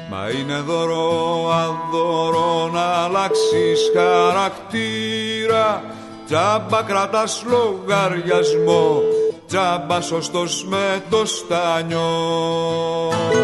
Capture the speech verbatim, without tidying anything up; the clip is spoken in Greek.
Μα είναι δώρο αδώρο να αλλάξεις χαρακτήρα. Τζάμπα κρατάς λογαριασμό, τζάμπα σωστός με το στάνιο.